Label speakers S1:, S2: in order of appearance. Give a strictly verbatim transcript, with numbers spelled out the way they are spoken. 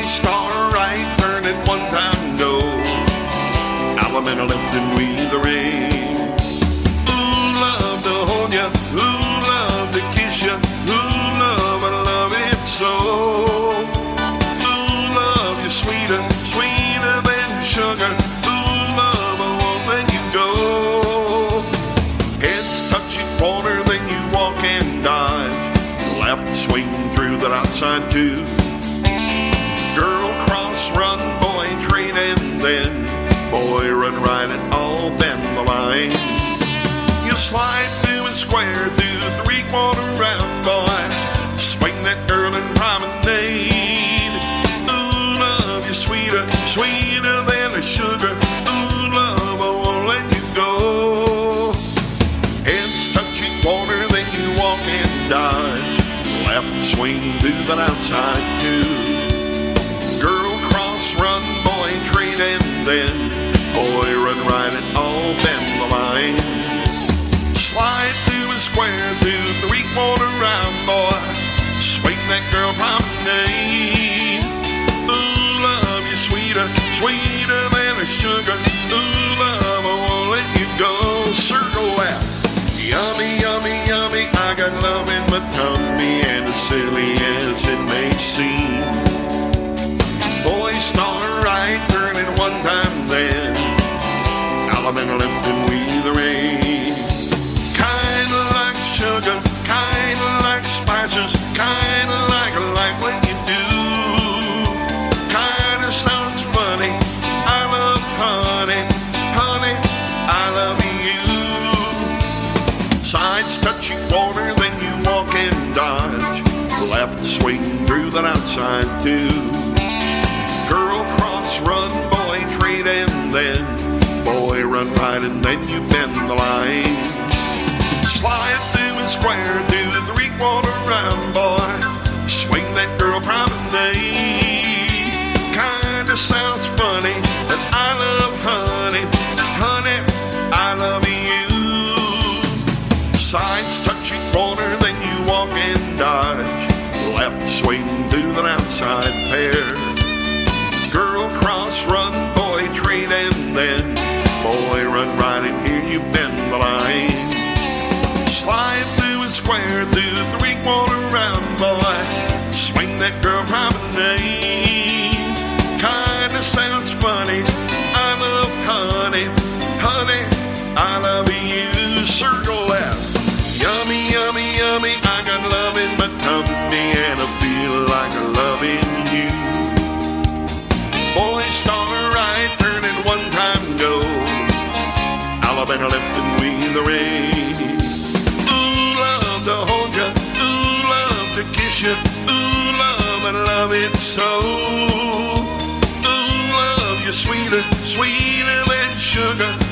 S1: star right, turning one time go. Alabama lifting we the rain. Ooh, love to hold ya, ooh, love to kiss ya, ooh, love, I love it so. Ooh, love you sweeter, sweeter than sugar. Ooh, love, I won't let you go. Heads touching water, then you walk and dodge. Left swing through that outside too. Girl cross, run, boy, trade, and then boy, run right and all bend the line. You slide through and square through three-quarter round, boy. Swing that girl and promenade. Ooh, love you sweeter, sweeter than a sugar. Ooh, love, I won't let you go. Heads touching water, then you walk and dodge. Left swing through that outside too. Girl cross, run, boy, trade, and then boy, run right and all bend the line. Slide through and square through three-quarter round, boy. Swing that girl promenade. Ooh, love you sweeter, sweeter than a sugar. Ooh, love, I won't let you go. Circle that. Yummy, yummy, yummy, I got love in my tummy, and as silly as it may seem, boy, star right, turning one time then. Alabama lifting we the rain. Kinda like sugar, kinda like spices, kinda like I like what you do. Kinda sounds funny, I love honey, honey, I love you. Sides touching water, then you walk and dodge. Left swing through that outside too. Girl cross, run, boy, trade, and then boy, run right, and then you bend the line. Slide through and square through the three-quarter round, boy. Swing that girl promenade. Kinda sounds funny, but I love honey, honey, I love you. Sides touching water, then you walk and dodge. Left swing through the outside pair. Girl cross, run, boy, trade, and then boy, run right in here, you bend the line. Slide through and square through three-quarter round, boy. Swing that girl promenade. Kinda sounds funny, I love honey, honey, I love you. Circle that. Yummy, yummy, yummy, I got love in my tummy, and I feel like I'm loving you. Boy, star right, turning one time go. Alabama lifting we the rain. Ooh, love to hold ya, ooh, love to kiss ya, ooh, love, I love it so. Ooh, love you sweeter, sweeter than sugar.